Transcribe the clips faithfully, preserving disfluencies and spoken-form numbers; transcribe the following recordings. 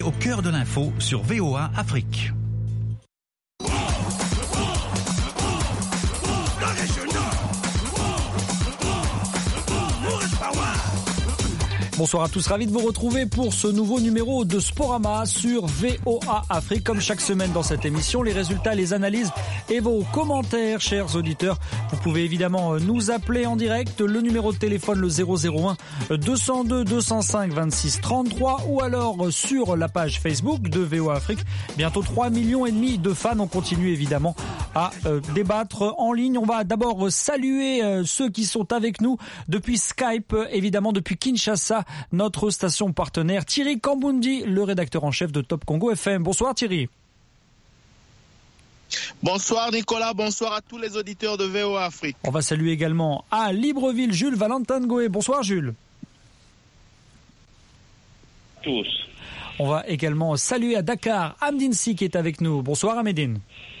Au cœur de l'info sur V O A Afrique. Bonsoir à tous, ravi de vous retrouver pour ce nouveau numéro de Sporama sur V O A Afrique. Comme chaque semaine dans cette émission, les résultats, les analyses et vos commentaires, chers auditeurs. Vous pouvez évidemment nous appeler en direct. Le numéro de téléphone, le zéro zéro un deux zéro deux deux zéro cinq vingt-six trente-trois ou alors sur la page Facebook de V O A Afrique. Bientôt trois millions et demi de fans. On continue évidemment à euh, débattre en ligne. On va d'abord saluer euh, ceux qui sont avec nous depuis Skype, évidemment depuis Kinshasa, notre station partenaire. Thierry Kambundi, le rédacteur en chef de Top Congo F M. Bonsoir Thierry. Bonsoir Nicolas, bonsoir à tous les auditeurs de V O A Afrique. On va saluer également à Libreville Jules Valentin Goé. Bonsoir Jules. Tous. On va également saluer à Dakar Amdine Si qui est avec nous. Bonsoir Amédine.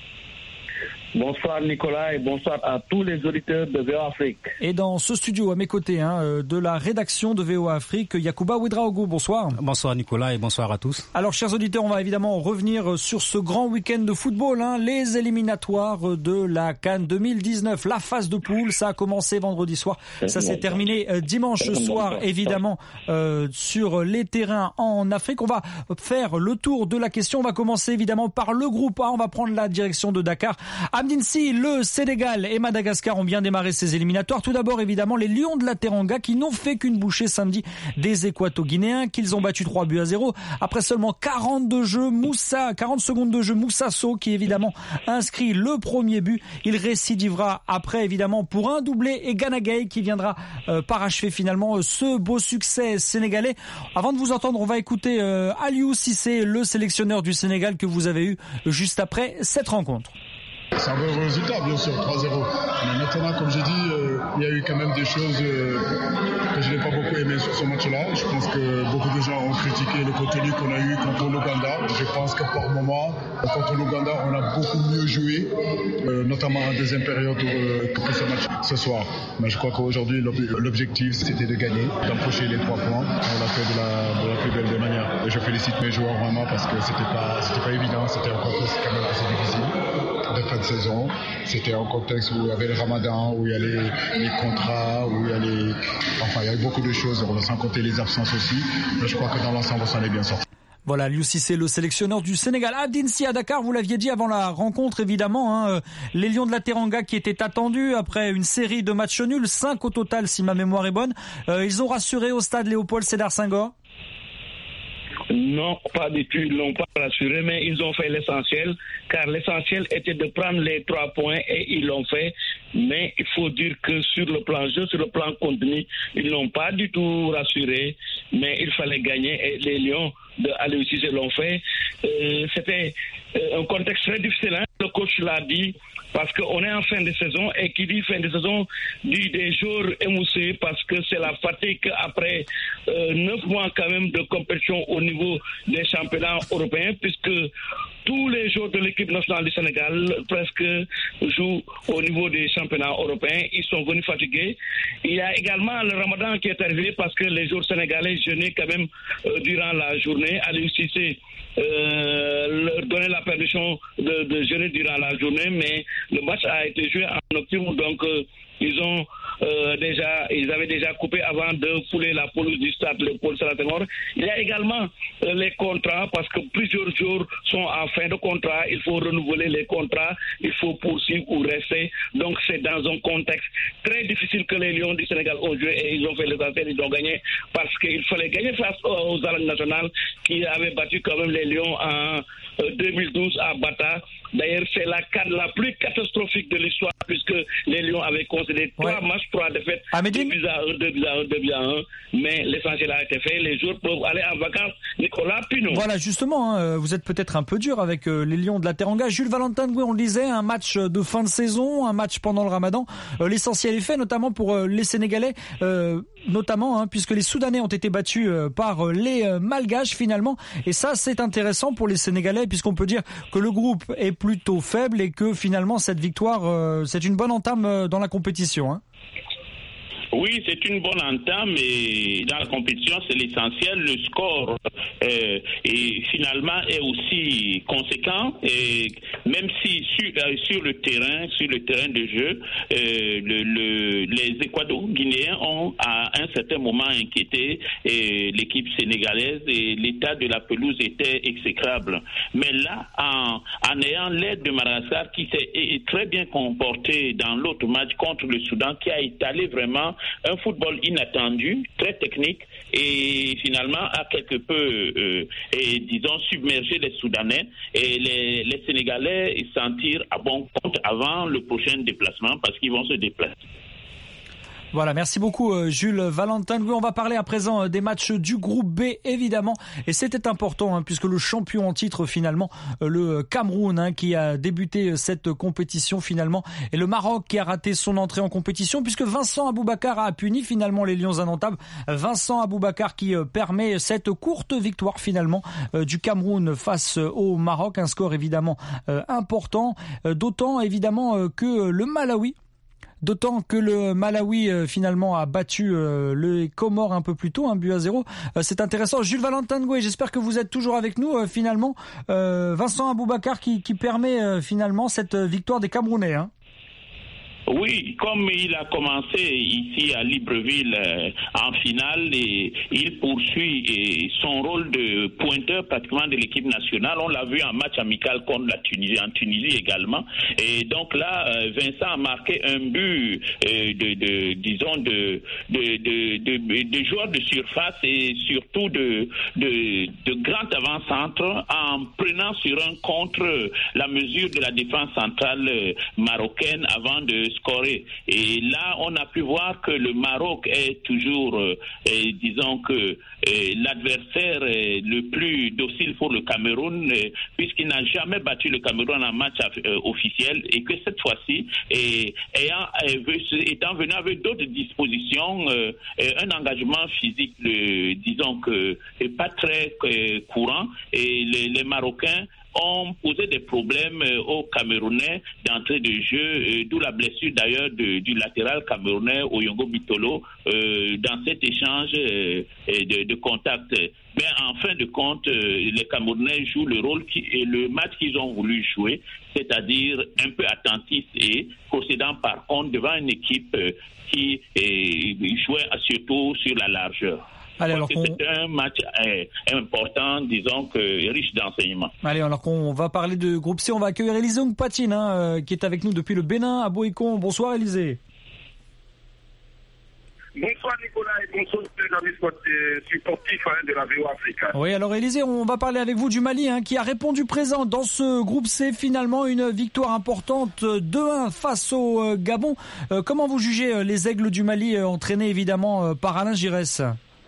Bonsoir Nicolas et bonsoir à tous les auditeurs de V O A Afrique. Et dans ce studio à mes côtés, hein, de la rédaction de V O A Afrique, Yacouba Ouedraogo, bonsoir. Bonsoir Nicolas et bonsoir à tous. Alors chers auditeurs, on va évidemment revenir sur ce grand week-end de football, hein, les éliminatoires de la CAN deux mille dix-neuf, la phase de poule, ça a commencé vendredi soir, ça s'est terminé dimanche soir évidemment euh, sur les terrains en Afrique. On va faire le tour de la question, on va commencer évidemment par le groupe A, on va prendre la direction de Dakar. Amdine Si, le Sénégal et Madagascar ont bien démarré ces éliminatoires. Tout d'abord, évidemment, les Lions de la Teranga qui n'ont fait qu'une bouchée samedi des Équato-Guinéens, qu'ils ont battu trois buts à zéro. Après seulement quarante-deux jeux, Moussa, quarante secondes de jeu, Moussa Sow qui évidemment inscrit le premier but. Il récidivera après évidemment pour un doublé et Gana Gueye qui viendra euh, parachever finalement ce beau succès sénégalais. Avant de vous entendre, on va écouter euh, Aliou Cissé, le sélectionneur du Sénégal que vous avez eu juste après cette rencontre. C'est un bon résultat, bien sûr, trois zéro. Mais maintenant, comme j'ai dit, euh, il y a eu quand même des choses euh, que je n'ai pas beaucoup aimées sur ce match-là. Je pense que beaucoup de gens ont critiqué le contenu qu'on a eu contre l'Ouganda. Je pense que par moment, contre l'Ouganda, on a beaucoup mieux joué, euh, notamment en deuxième période euh, que ce match ce soir. Mais je crois qu'aujourd'hui, l'objectif, c'était de gagner, d'empocher les trois points. On l'a fait de la, de la plus belle des manières. Et je félicite mes joueurs vraiment parce que c'était pas, c'était pas évident, c'était un contexte quand même assez difficile de fin de saison. C'était un contexte où il y avait le ramadan, où il y a les, les contrats, où il y a les... Enfin, il y a eu beaucoup de choses, sans compter les absences aussi. Mais je crois que dans l'ensemble, on s'en est bien sorti. Voilà, Aliou Cissé, le sélectionneur du Sénégal. Amdine Si à Dakar, vous l'aviez dit avant la rencontre, évidemment, hein, les Lions de la Teranga qui étaient attendus après une série de matchs nuls, cinq au total si ma mémoire est bonne. Euh, ils ont rassuré au stade Léopold Sédar Senghor. Non, pas du tout, ils l'ont pas rassuré, mais ils ont fait l'essentiel, car l'essentiel était de prendre les trois points et ils l'ont fait. Mais il faut dire que sur le plan jeu, sur le plan contenu, ils n'ont pas du tout rassuré, mais il fallait gagner et les Lions de Aliou Cissé l'ont fait. Euh, c'était euh, un contexte très difficile, hein. Le coach l'a dit, parce qu'on est en fin de saison et qui dit fin de saison dit des jours émoussés parce que c'est la fatigue après euh, neuf mois quand même de compétition au niveau des championnats européens, puisque tous les joueurs de l'équipe nationale du Sénégal presque jouent au niveau des championnats européens. Ils sont venus fatigués. Il y a également le ramadan qui est arrivé parce que les joueurs sénégalais jeûnaient quand même euh, durant la journée. Aliou Cissé euh, leur donnait la permission de, de jeûner durant la journée, mais le match a été joué en nocturne, donc euh, ils ont euh, déjà, ils avaient déjà coupé avant de fouler la pelouse du stade Léopold Sédar Senghor. Il y a également euh, les contrats, parce que plusieurs jours sont en fin de contrat, il faut renouveler les contrats, il faut poursuivre ou rester. Donc c'est dans un contexte très difficile que les Lions du Sénégal ont joué et ils ont fait l'essentiel, ils ont gagné parce qu'il fallait gagner face aux, aux arènes nationales qui avaient battu quand même les Lions en euh, deux mille douze à Bata. D'ailleurs, c'est la CAN la plus catastrophique de l'histoire puisque les Lions avaient concédé trois ouais. matchs, trois défaites, deux buts à un, deux buts à un, deux buts à un. Mais l'essentiel a été fait. Les joueurs peuvent aller en vacances. Nicolas Pinot. Voilà, justement, hein, vous êtes peut-être un peu dur avec euh, les Lions de la Teranga. Jules Valentin Goé, on le disait, un match de fin de saison, un match pendant le Ramadan. Euh, l'essentiel est fait, notamment pour euh, les Sénégalais, euh, notamment hein, puisque les Soudanais ont été battus euh, par euh, les euh, Malgaches finalement. Et ça, c'est intéressant pour les Sénégalais puisqu'on peut dire que le groupe est plutôt faible et que finalement cette victoire, euh, c'est une bonne entame euh, dans la compétition. Hein. Oui, c'est une bonne entame et dans la compétition, c'est l'essentiel. Le score euh, et finalement est aussi conséquent. Et même si sur, euh, sur le terrain, sur le terrain de jeu, euh, le, le, les Équato-Guinéens ont à un certain moment inquiété et l'équipe sénégalaise et l'état de la pelouse était exécrable. Mais là, en, en ayant l'aide de Madagascar qui s'est très bien comporté dans l'autre match contre le Soudan, qui a étalé vraiment un football inattendu, très technique, et finalement a quelque peu, euh, et, disons, submergé les Soudanais et les, les Sénégalais sentir à bon compte avant le prochain déplacement parce qu'ils vont se déplacer. Voilà, merci beaucoup Jules Valentin. Oui, on va parler à présent des matchs du groupe B, évidemment. Et c'était important, hein, puisque le champion en titre, finalement, le Cameroun, hein, qui a débuté cette compétition, finalement, et le Maroc qui a raté son entrée en compétition, puisque Vincent Aboubakar a puni, finalement, les Lions indomptables. Vincent Aboubakar qui permet cette courte victoire, finalement, du Cameroun face au Maroc. Un score, évidemment, important. D'autant, évidemment, que le Malawi D'autant que le Malawi euh, finalement a battu euh, le Comores un peu plus tôt, un but à zéro. Euh, c'est intéressant. Jules Valentin Ngoué, j'espère que vous êtes toujours avec nous. Euh, finalement, euh, Vincent Aboubakar qui, qui permet euh, finalement cette victoire des Camerounais. Hein. Oui, comme il a commencé ici à Libreville euh, en finale, et il poursuit et son rôle de pointeur pratiquement de l'équipe nationale. On l'a vu en match amical contre la Tunisie, en Tunisie également. Et donc là, euh, Vincent a marqué un but euh, de, de, disons, de, de, de, de, de joueurs de surface et surtout de, de, de grand avant-centre en prenant sur un contre la mesure de la défense centrale euh, marocaine avant de scorer. Et là, on a pu voir que le Maroc est toujours, euh, et disons que euh, l'adversaire euh, le plus docile pour le Cameroun, euh, puisqu'il n'a jamais battu le Cameroun en match euh, officiel, et que cette fois-ci, et, ayant, euh, étant venu avec d'autres dispositions, euh, un engagement physique, le, disons que pas très euh, courant, et les, les Marocains ont posé des problèmes aux Camerounais d'entrée de jeu, euh, d'où la blessure d'ailleurs de, du latéral camerounais Oyongo Bitolo euh, dans cet échange euh, de, de contact. Mais en fin de compte, euh, les Camerounais jouent le rôle qui, et le match qu'ils ont voulu jouer, c'est-à-dire un peu attentif et procédant par contre devant une équipe euh, qui euh, jouait surtout sur la largeur. Allez, alors qu'on... C'est un match euh, important, disons que riche d'enseignements. Allez, alors qu'on va parler de groupe C, on va accueillir Élisée Ongpatine, hein, euh, qui est avec nous depuis le Bénin à Boïcon. Bonsoir Élisée. Bonsoir Nicolas et bonsoir les amis sportifs hein, de la V O Afrique. Oui, alors Élisée, on va parler avec vous du Mali, hein, qui a répondu présent dans ce groupe C. Finalement, une victoire importante deux un face au euh, Gabon. Euh, comment vous jugez euh, les Aigles du Mali, euh, entraînés évidemment euh, par Alain Giresse?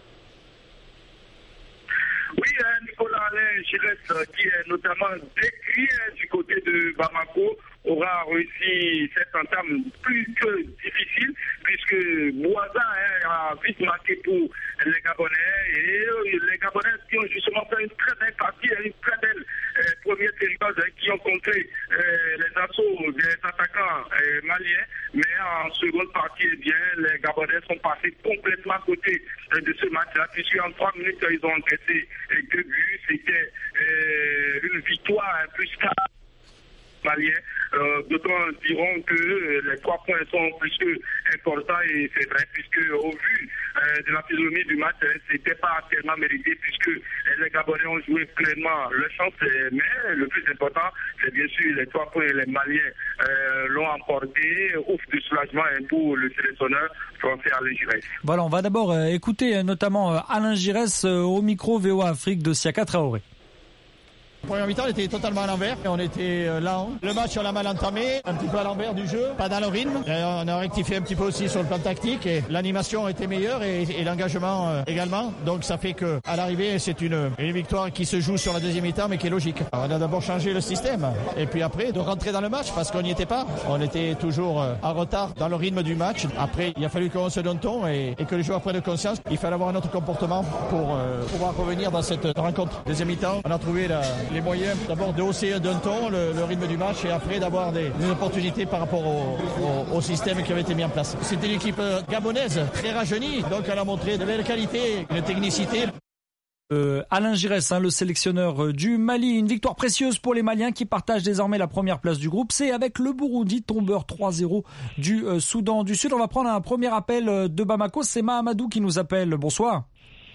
Oui, hein, Nicolas Alain Giresse, qui est notamment décrit hein, du côté de Bamako, aura réussi cette entame plus que difficile, puisque Boisa hein, a vite marqué pour les Gabonais, et euh, les Gabonais qui ont justement fait une très belle partie, une très belle euh, première période, hein, qui ont contré euh, les assauts des attaquants euh, maliens, mais en seconde partie, eh bien, les Gabonais sont passés complètement à côté euh, de ce match-là, puisqu'en trois minutes, ils ont encaissé euh, deux buts. C'était euh, une victoire hein, plus qu'à Maliens. Euh, D'autres diront que euh, les trois points sont plus que importants, et c'est vrai, puisque au vu euh, de la physionomie du match, hein, c'était pas tellement mérité, puisque euh, les Gabonais ont joué pleinement leur chance, euh, mais le plus important, c'est bien sûr les trois points. Les Maliens euh, l'ont emporté, ouf de soulagement hein, pour le sélectionneur français Alain Giresse. Voilà, on va d'abord euh, écouter euh, notamment euh, Alain Giresse euh, au micro V O A Afrique de Siaka Traoré. La première mi-temps, on était totalement à l'envers et on était euh, lent. Le match, on l'a mal entamé, un petit peu à l'envers du jeu, pas dans le rythme. Et on a rectifié un petit peu aussi sur le plan tactique et l'animation était meilleure et, et l'engagement euh, également. Donc ça fait que à l'arrivée, c'est une, une victoire qui se joue sur la deuxième mi-temps mais qui est logique. Alors, on a d'abord changé le système et puis après de rentrer dans le match parce qu'on n'y était pas. On était toujours euh, en retard dans le rythme du match. Après, il a fallu qu'on se donne ton et, et que les joueurs prennent conscience. Il fallait avoir un autre comportement pour euh, pouvoir revenir dans cette rencontre. Deuxième mi-temps, on a trouvé la les moyens d'abord de hausser d'un ton le, le rythme du match et après d'avoir des, des opportunités par rapport au, au, au système qui avait été mis en place. C'était une équipe gabonaise, très rajeunie, donc elle a montré de belles qualités, une technicité. Euh, Alain Giresse, hein, le sélectionneur du Mali, une victoire précieuse pour les Maliens qui partagent désormais la première place du groupe. C'est avec le Burundi, tombeur trois zéro du euh, Soudan du Sud. On va prendre un premier appel euh, de Bamako. C'est Mahamadou qui nous appelle. Bonsoir.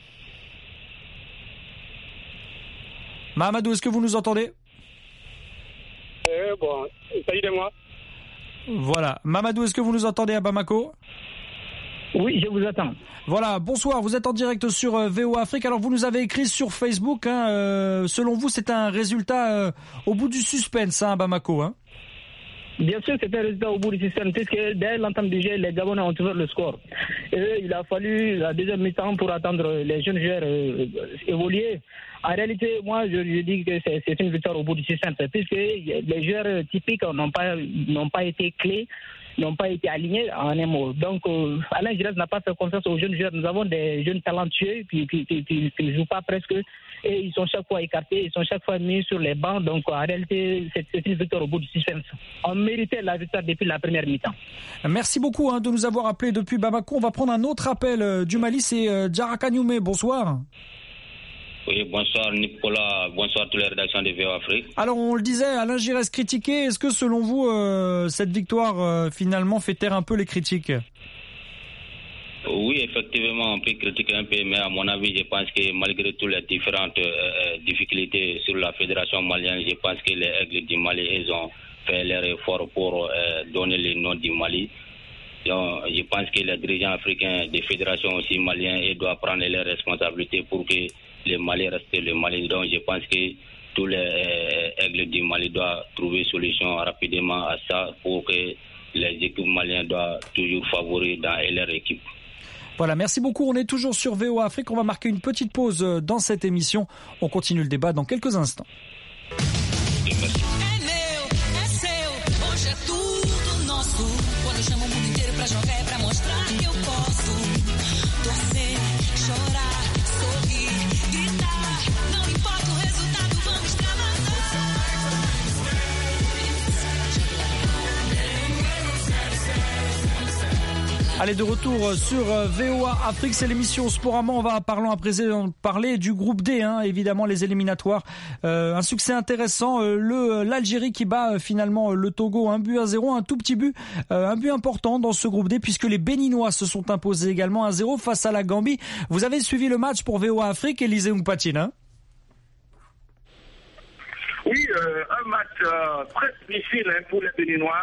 Mahamadou, est-ce que vous nous entendez ? euh, Bon, salut de moi. Voilà. Mahamadou, est-ce que vous nous entendez à Bamako ? Oui, je vous attends. Voilà, bonsoir, vous êtes en direct sur euh, V O A Afrique. Alors vous nous avez écrit sur Facebook, hein, euh, selon vous c'est un résultat euh, au bout du suspense hein, à Bamako. Hein. Bien sûr, c'est un résultat au bout du suspense, puisque dès l'entame du jeu, les Gabonais ont ouvert le score. Et il a fallu la deuxième mi-temps pour attendre les jeunes joueurs euh, évoluer. En réalité, moi, je, je dis que c'est, c'est une victoire au bout du suspense, puisque les joueurs typiques n'ont pas, n'ont pas été clés, n'ont pas été alignés en un mot. Donc, euh, Alain Giresse n'a pas fait confiance aux jeunes joueurs. Nous avons des jeunes talentueux qui qui, qui, qui, qui ne jouent pas presque et ils sont chaque fois écartés, ils sont chaque fois mis sur les bancs. Donc, en réalité, c'est, c'est une victoire au bout du suspense. On méritait la victoire depuis la première mi-temps. Merci beaucoup hein, de nous avoir appelés depuis Bamako. On va prendre un autre appel euh, du Mali, c'est euh, Djaraka Nyoumé. Bonsoir. Oui, bonsoir Nicolas, bonsoir toutes les rédactions de V O A Afrique. Alors on le disait, Alain Giresse critiqué, est-ce que selon vous, euh, cette victoire euh, finalement fait taire un peu les critiques ? Oui, effectivement, on peut critiquer un peu, mais à mon avis, je pense que malgré toutes les différentes euh, difficultés sur la fédération malienne, je pense que les Aigles du Mali, ils ont fait leur effort pour euh, donner le nom du Mali. Donc, je pense que les dirigeants africains des fédérations aussi maliennes, ils doivent prendre leurs responsabilités pour que le Mali reste le Mali. Donc je pense que tous les euh, aigles du Mali doivent trouver solution rapidement à ça pour que les équipes maliennes doivent toujours favoriser dans leur équipe. Voilà, merci beaucoup. On est toujours sur V O A Afrique. On va marquer une petite pause dans cette émission. On continue le débat dans quelques instants. Merci. Allez, de retour sur V O A Afrique, c'est l'émission Sporama. On va parler, à présent parler du groupe D, hein, évidemment les éliminatoires. Euh, un succès intéressant, euh, le l'Algérie qui bat euh, finalement le Togo un but à zéro, un tout petit but, euh, un but important dans ce groupe D puisque les Béninois se sont imposés également un zéro face à la Gambie. Vous avez suivi le match pour V O A Afrique, Élisée Oungpatine, hein? Oui, euh, un match euh, très difficile hein, pour les Béninois.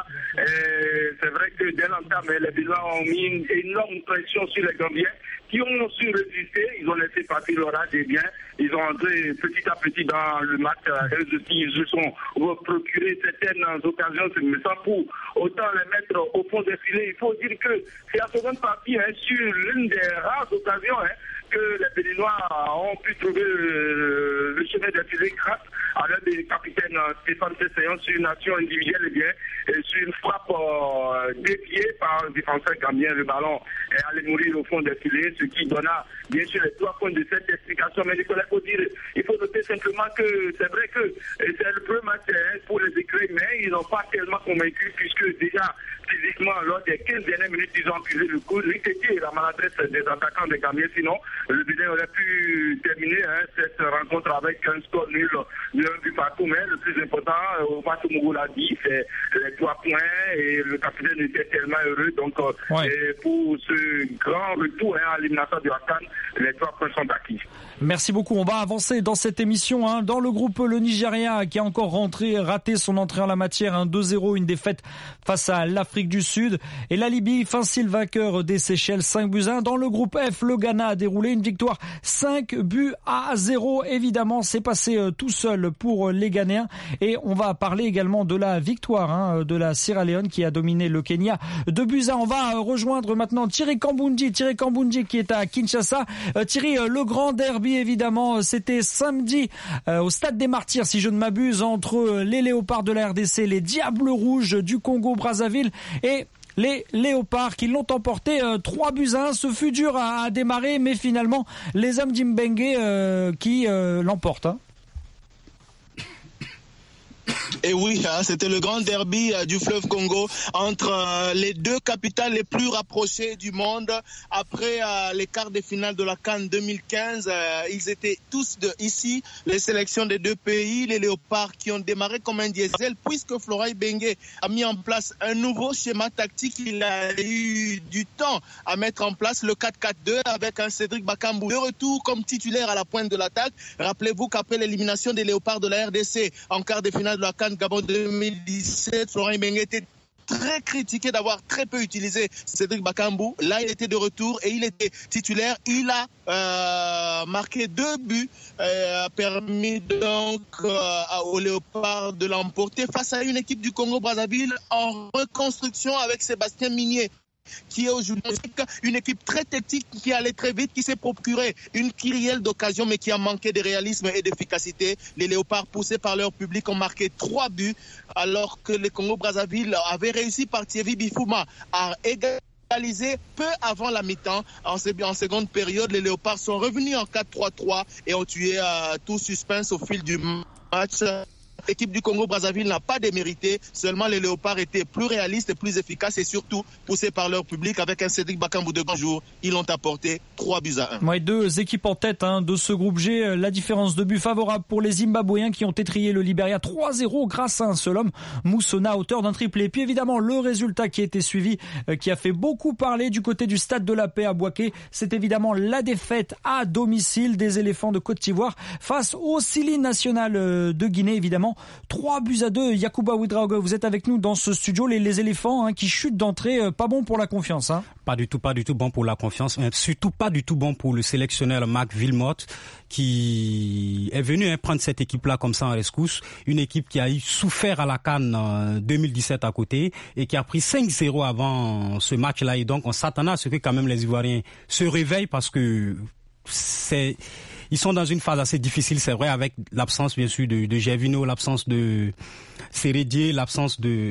Et c'est vrai que dès l'entame, les Béninois ont mis une énorme pression sur les Gambiens qui ont su résister. Ils ont laissé partir l'orage et bien. Ils ont entré petit à petit dans le match. Eux aussi, ils se sont procuré certaines occasions, mais sans pour autant les mettre au fond des filets. Il faut dire que c'est la seconde partie hein, sur l'une des rares occasions hein, que les Béninois ont pu trouver le, le chemin des filets grâce à l'un des capitaines Stéphane Tesséon sur une action individuelle et bien et sur une frappe euh, déviée par un défenseur gambien. Le ballon est allé mourir au fond des filets, ce qui donna bien sûr les trois points de cette explication. Mais Nicolas, il faut dire, il faut noter simplement que c'est vrai que c'est le premier match hein, pour les écrans, mais ils n'ont pas tellement convaincu puisque déjà physiquement, lors des quinze dernières minutes, ils ont accusé le coup, l'I-T-T et la maladresse des attaquants des Gambiens. Sinon, le Bénin aurait pu terminer hein, cette rencontre avec un score nul de un but partout. Mais le plus important, au match Mougou l'a dit, c'est les trois points et le capitaine était tellement heureux. Donc, ouais. et pour ce grand retour hein, à l'éliminatoire de la CAN, les trois points sont acquis. Merci beaucoup. On va avancer dans cette émission. Hein. Dans le groupe, le Nigeria qui a encore rentré, raté son entrée en la matière, un deux zéro, une défaite face à l'Afrique du Sud. Et la Libye, facile vainqueur des Seychelles, cinq buts à un. Dans le groupe F, le Ghana a déroulé une victoire cinq buts à zéro. Évidemment, c'est passé euh, tout seul pour les Ghanéens. Et on va parler également de la victoire hein, de la Sierra Leone qui a dominé le Kenya deux buts à un. On va euh, rejoindre maintenant Thierry Kamboundji. Thierry Kamboundji qui est à Kinshasa. Euh, Thierry, euh, le grand derby évidemment, c'était samedi euh, au Stade des Martyrs, si je ne m'abuse, entre les Léopards de la R D C, les Diables Rouges du Congo-Brazzaville et les Léopards qui l'ont emporté euh, trois buts à un. Ce fut dur à, à démarrer, mais finalement, les hommes d'Imbengue euh, qui euh, l'emportent. Hein. Et oui, hein, c'était le grand derby euh, du fleuve Congo entre euh, les deux capitales les plus rapprochées du monde. Après euh, les quarts de finale de la CAN deux mille quinze, euh, ils étaient tous de, ici, les sélections des deux pays, les Léopards qui ont démarré comme un diesel, puisque Florent Ibenge a mis en place un nouveau schéma tactique. Il a eu du temps à mettre en place le quatre quatre deux avec un Cédric Bakambu de retour comme titulaire à la pointe de l'attaque. Rappelez-vous qu'après l'élimination des Léopards de la R D C en quart de finale de la CAN Gabon deux mille dix-sept, Florent Ibenge était très critiqué d'avoir très peu utilisé Cédric Bakambu. Là, il était de retour et il était titulaire. Il a euh, marqué deux buts, euh, a permis donc euh, aux Léopards de l'emporter face à une équipe du Congo-Brazzaville en reconstruction avec Sébastien Minier, qui est aujourd'hui une équipe très technique, qui allait très vite, qui s'est procuré une kyrielle d'occasions, mais qui a manqué de réalisme et d'efficacité. Les Léopards, poussés par leur public, ont marqué trois buts, alors que le Congo-Brazzaville avait réussi par Thierry Bifouma à égaliser peu avant la mi-temps. En, en seconde période, les Léopards sont revenus en quatre trois trois et ont tué euh, tout suspense au fil du match. L'équipe du Congo-Brazzaville n'a pas démérité, seulement les Léopards étaient plus réalistes et plus efficaces et surtout poussés par leur public avec un Cédric Bakambu de grand jour. Ils ont apporté trois buts à un. Ouais, deux équipes en tête hein, de ce groupe G. La différence de but favorable pour les Zimbabwéens qui ont étrillé le Libéria trois zéro grâce à un seul homme, Moussona, auteur d'un triplé. Et puis évidemment le résultat qui a été suivi, euh, qui a fait beaucoup parler du côté du Stade de la Paix à Bouaké, c'est évidemment la défaite à domicile des éléphants de Côte d'Ivoire face au Sili National de Guinée, évidemment. trois buts à deux. Yacouba Ouedraogo, vous êtes avec nous dans ce studio. Les, les éléphants hein, qui chutent d'entrée, euh, pas bon pour la confiance. Hein. Pas du tout, pas du tout bon pour la confiance. Mais surtout pas du tout bon pour le sélectionneur Marc Wilmotte, qui est venu hein, prendre cette équipe-là comme ça en rescousse. Une équipe qui a eu souffert à la CAN euh, deux mille dix-sept à côté et qui a pris cinq zéro avant ce match-là. Et donc on s'attendait à ce que quand même les Ivoiriens se réveillent parce que c'est... Ils sont dans une phase assez difficile, c'est vrai, avec l'absence bien sûr de, de Gervinho, l'absence de Sérédier, l'absence de...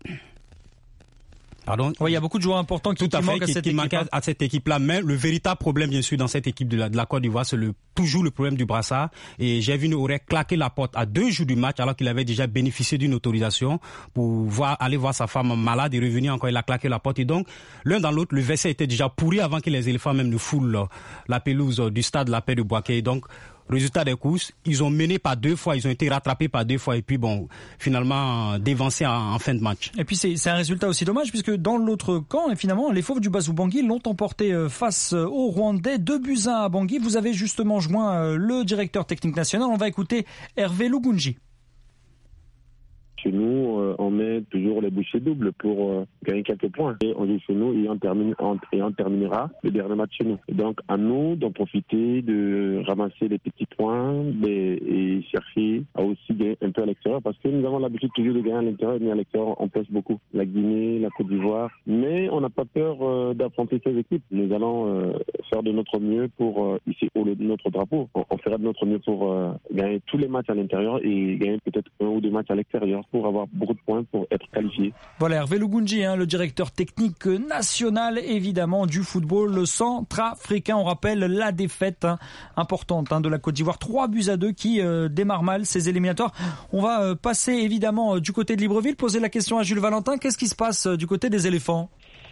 Pardon. Oui, il y a beaucoup de joueurs importants qui, Tout à qui fait, manquent à qui, cette qui équipe. manquent à cette équipe-là. Mais le véritable problème, bien sûr, dans cette équipe de la, de la Côte d'Ivoire, c'est le, toujours le problème du brassard. Et Gervinho aurait claqué la porte à deux jours du match, alors qu'il avait déjà bénéficié d'une autorisation pour voir, aller voir sa femme malade et revenir encore. Il a claqué la porte. Et donc, l'un dans l'autre, le vestiaire était déjà pourri avant que les éléphants même ne foulent la pelouse du Stade de la Paix de Bouaké. Donc, résultat des courses, ils ont mené par deux fois, ils ont été rattrapés par deux fois et puis bon, finalement dévancés en, en fin de match. Et puis c'est, c'est un résultat aussi dommage puisque dans l'autre camp, et finalement, les Fauves du Bazou Bangui l'ont emporté face aux Rwandais, deux buts à un à Bangui. Vous avez justement joint le directeur technique national. On va écouter Hervé Lugunji. Chez nous, euh, on met toujours les bouchées doubles pour euh, gagner quelques points. Et on joue chez nous et on, termine, on, et on terminera le dernier match chez nous. Et donc, à nous d'en profiter, de ramasser les petits points des, et chercher à aussi gagner un peu à l'extérieur. Parce que nous avons l'habitude toujours de gagner à l'intérieur, mais à l'extérieur, on pêche beaucoup. La Guinée, la Côte d'Ivoire. Mais on n'a pas peur euh, d'affronter ces équipes. Nous allons euh, faire de notre mieux pour euh, ici au notre drapeau. On, on fera de notre mieux pour euh, gagner tous les matchs à l'intérieur et gagner peut-être un ou deux matchs à l'extérieur, pour avoir beaucoup de points pour être qualifié. Voilà, Hervé Lugunji, hein, le directeur technique national évidemment du football centrafricain. On rappelle la défaite hein, importante hein, de la Côte d'Ivoire, trois buts à deux qui euh, démarre mal ces éliminatoires. On va euh, passer évidemment euh, du côté de Libreville, poser la question à Jules Valentin. Qu'est-ce qui se passe euh, du côté des éléphants ?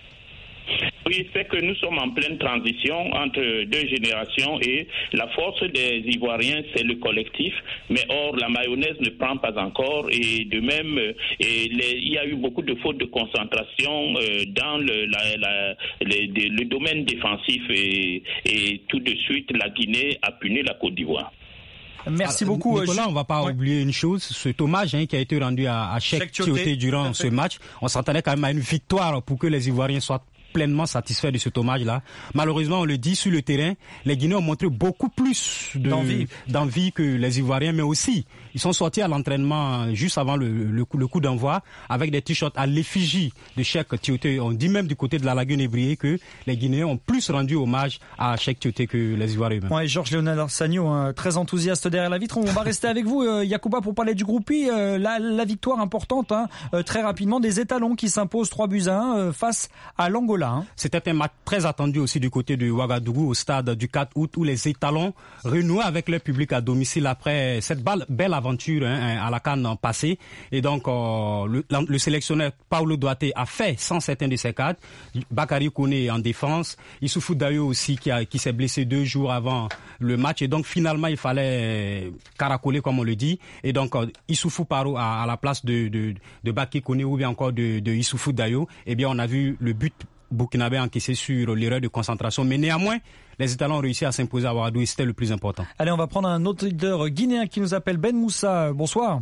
Oui, c'est que nous sommes en pleine transition entre deux générations et la force des Ivoiriens, c'est le collectif. Mais or, la mayonnaise ne prend pas encore et de même, et les, il y a eu beaucoup de fautes de concentration euh, dans le, la, la, les, de, le domaine défensif et, et tout de suite, la Guinée a puni la Côte d'Ivoire. Merci beaucoup. Nicolas, euh, on ne va pas ouais. oublier une chose, cet hommage hein, qui a été rendu à, à Cheikh Tioté durant ce match. On s'attendait quand même à une victoire pour que les Ivoiriens soient pleinement satisfait de cet hommage-là. Malheureusement, on le dit, sur le terrain, les Guinéens ont montré beaucoup plus de, d'envie. d'envie que les Ivoiriens, mais aussi, ils sont sortis à l'entraînement juste avant le, le, coup, le coup d'envoi avec des t-shirts à l'effigie de Cheikh Tioté. On dit même du côté de la lagune ébriée que les Guinéens ont plus rendu hommage à Cheikh Tioté que les Ivoiriens. Ouais, Georges Léonard Sagno, hein, très enthousiaste derrière la vitre. On va rester avec vous, euh, Yacouba, pour parler du groupe I. Euh, la, la victoire importante, hein, euh, très rapidement, des étalons qui s'imposent trois buts à un euh, face à l'Angola. là. Hein. C'était un match très attendu aussi du côté de Ouagadougou au stade du quatre août où les étalons renouaient avec leur public à domicile après cette belle aventure hein, à la CAN passée. Et donc euh, le, le sélectionneur Paulo Duarte a fait sans certains de ses cadres. Bakary Koné en défense, Issoufou Dayo aussi qui, a, qui s'est blessé deux jours avant le match. Et donc finalement il fallait caracoler comme on le dit. Et donc euh, Issoufou Paro à, à la place de, de, de Bakary Koné ou bien encore de, de Issoufou Dayo. Eh bien on a vu le but burkinabé encaissé sur l'erreur de concentration. Mais néanmoins, les Étalons ont réussi à s'imposer à Ouagadougou et c'était le plus important. Allez, on va prendre un autre leader guinéen qui nous appelle Ben Moussa. Bonsoir.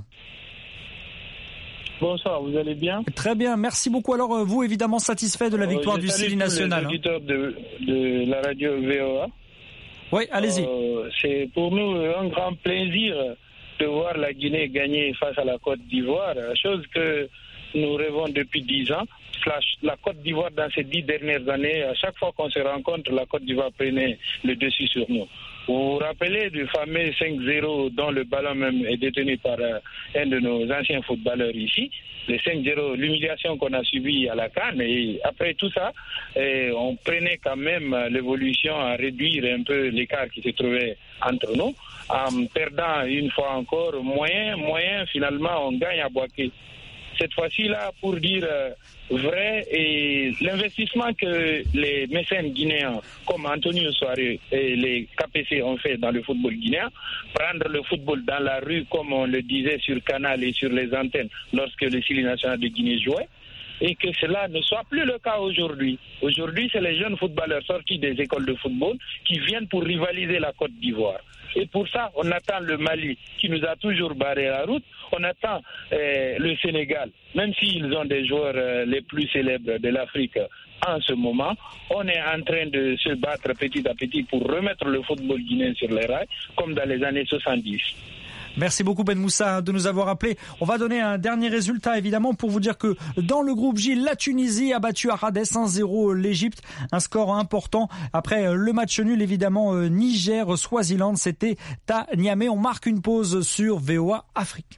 Bonsoir, vous allez bien? Très bien, merci beaucoup. Alors, vous, évidemment, satisfait de la victoire euh, du Sili national. Je salue tous les auditeurs de, de la radio V O A. Oui, allez-y. Euh, c'est pour nous un grand plaisir de voir la Guinée gagner face à la Côte d'Ivoire, chose que nous rêvons depuis dix ans. La Côte d'Ivoire, dans ces dix dernières années, à chaque fois qu'on se rencontre, la Côte d'Ivoire prenait le dessus sur nous. Vous vous rappelez du fameux cinq zéro dont le ballon même est détenu par euh, un de nos anciens footballeurs ici. Le cinq zéro, l'humiliation qu'on a subie à la CAN. Et après tout ça, eh, on prenait quand même l'évolution à réduire un peu l'écart qui se trouvait entre nous. En perdant une fois encore, moyen, moyen, finalement, on gagne à Boaké. Cette fois-ci là, pour dire euh, vrai, et l'investissement que les mécènes guinéens comme Antonio Soare et les K P C ont fait dans le football guinéen, prendre le football dans la rue comme on le disait sur Canal et sur les antennes lorsque le Sili national de Guinée jouait, et que cela ne soit plus le cas aujourd'hui. Aujourd'hui, c'est les jeunes footballeurs sortis des écoles de football qui viennent pour rivaliser la Côte d'Ivoire. Et pour ça, on attend le Mali, qui nous a toujours barré la route. On attend euh, le Sénégal, même s'ils ont des joueurs euh, les plus célèbres de l'Afrique en ce moment. On est en train de se battre petit à petit pour remettre le football guinéen sur les rails, comme dans les années soixante-dix. Merci beaucoup Ben Moussa de nous avoir appelé. On va donner un dernier résultat évidemment pour vous dire que dans le groupe J, la Tunisie a battu à Rades un zéro l'Égypte. Un score important. Après le match nul évidemment Niger-Swaziland, c'était à Niamey. On marque une pause sur V O A Afrique.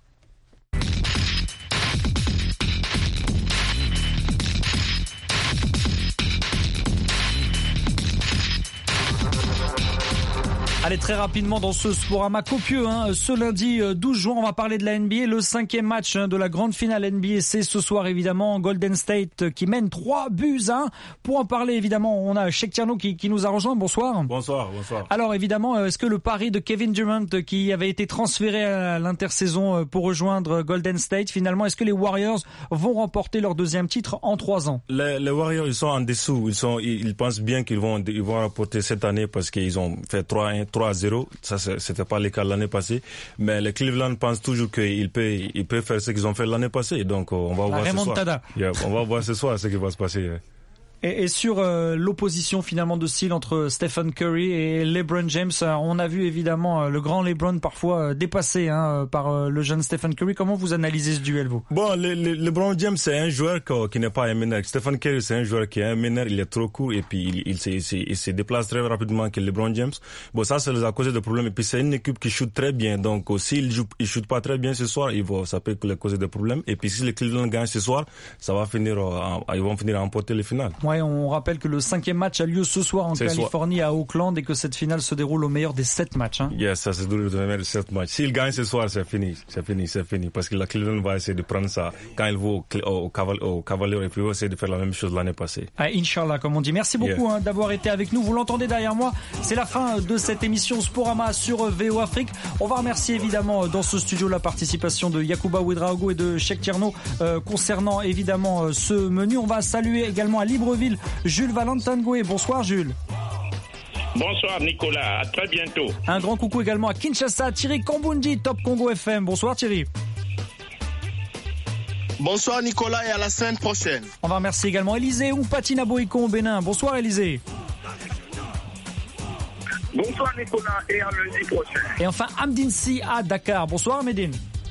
Allez, très rapidement dans ce Sporama copieux, hein, ce lundi douze juin, on va parler de la N B A. Le cinquième match hein, de la grande finale N B A, c'est ce soir évidemment Golden State qui mène trois buts à un. Pour en parler évidemment, on a Cheikh Tierno qui, qui nous a rejoint. Bonsoir. Bonsoir, bonsoir. Alors évidemment, est-ce que le pari de Kevin Durant qui avait été transféré à l'intersaison pour rejoindre Golden State, finalement, est-ce que les Warriors vont remporter leur deuxième titre en trois ans? Les, les Warriors, ils sont en dessous. Ils sont, ils, ils pensent bien qu'ils vont, ils vont remporter cette année parce qu'ils ont fait trois un. trois à zéro, ça c'était pas le cas l'année passée, mais les Cleveland pensent toujours qu'ils peuvent, ils peuvent faire ce qu'ils ont fait l'année passée, donc on va La voir remontada. ce soir. Yeah, on va voir ce soir ce qui va se passer. Et, et sur euh, l'opposition finalement de style entre Stephen Curry et LeBron James, euh, on a vu évidemment euh, le grand LeBron parfois euh, dépassé hein, par euh, le jeune Stephen Curry. Comment vous analysez ce duel, vous? Bon, le, le, LeBron James c'est un joueur qui, qui n'est pas un meneur. Stephen Curry c'est un joueur qui est un meneur, il est trop court et puis il, il, se, il, se, il se déplace très rapidement que LeBron James. Bon, ça ça les a causé des problèmes et puis c'est une équipe qui shoot très bien, donc s'il joue, il shoot pas très bien ce soir, il va, ça peut les causer des problèmes. Et puis si les Cleveland gagnent ce soir, ça va finir, euh, ils vont finir à emporter les finales. Ouais, on rappelle que le cinquième match a lieu ce soir en C'est Californie soir. à Oakland et que cette finale se déroule au meilleur des sept matchs. Hein. Yes, ça se déroule au meilleur des sept matchs. S'il gagne ce soir, c'est fini, c'est fini, c'est fini. Parce que la Cleveland va essayer de prendre ça quand il va au, au, au, Caval, au Cavalier et puis il va essayer de faire la même chose l'année passée. Ah, Inch'Allah, comme on dit. Merci beaucoup yes. hein, d'avoir été avec nous. Vous l'entendez derrière moi. C'est la fin de cette émission Sporama sur V O Afrique. On va remercier évidemment dans ce studio la participation de Yacouba Ouedraogo et de Cheikh Tierno euh, concernant évidemment euh, ce menu. On va saluer également à Libreville Jules Valentangoué. Bonsoir Jules. Bonsoir Nicolas, à très bientôt. Un grand coucou également à Kinshasa, Thierry Kambundi, Top Congo F M. Bonsoir Thierry. Bonsoir Nicolas et à la semaine prochaine. On va remercier également Élisée Oumpatina Boïkon au Bénin. Bonsoir Élisée. Bonsoir Nicolas et à lundi prochain. Et enfin Amdine Si à Dakar. Bonsoir Médine.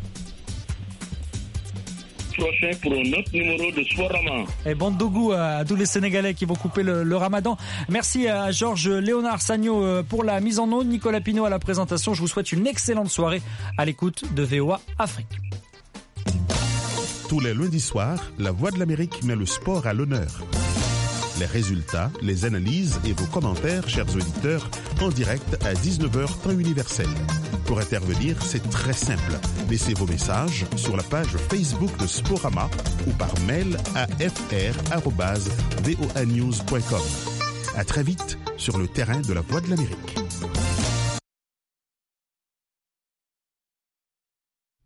Prochain pour un autre numéro de Sporama. Et bon dougou à tous les Sénégalais qui vont couper le, le ramadan. Merci à Georges Léonard Sagno pour la mise en onde, Nicolas Pinault à la présentation. Je vous souhaite une excellente soirée à l'écoute de V O A Afrique. Tous les lundis soirs, la Voix de l'Amérique met le sport à l'honneur. Les résultats, les analyses et vos commentaires, chers auditeurs, en direct à dix-neuf heures temps universel. Pour intervenir, c'est très simple. Laissez vos messages sur la page Facebook de Sporama ou par mail à f r arobase voa news point com. À très vite sur le terrain de la Voix de l'Amérique.